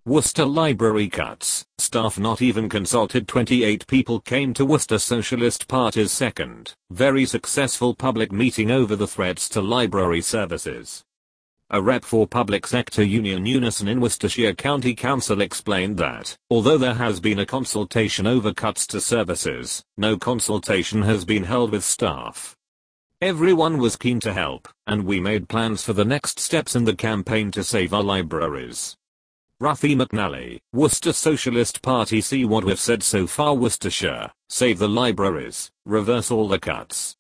Worcester Library cuts. Staff not even consulted. 28 people came to Worcester Socialist Party's second, very successful public meeting over the threats to library services. A rep for Public Sector Union Unison in Worcestershire County Council explained that, although there has been a consultation over cuts to services, no consultation has been held with staff. Everyone was keen to help, and we made plans for the next steps in the campaign to save our libraries. Ruthie McNally, Worcester Socialist Party. See what we've said so far. Worcestershire, save the libraries, reverse all the cuts.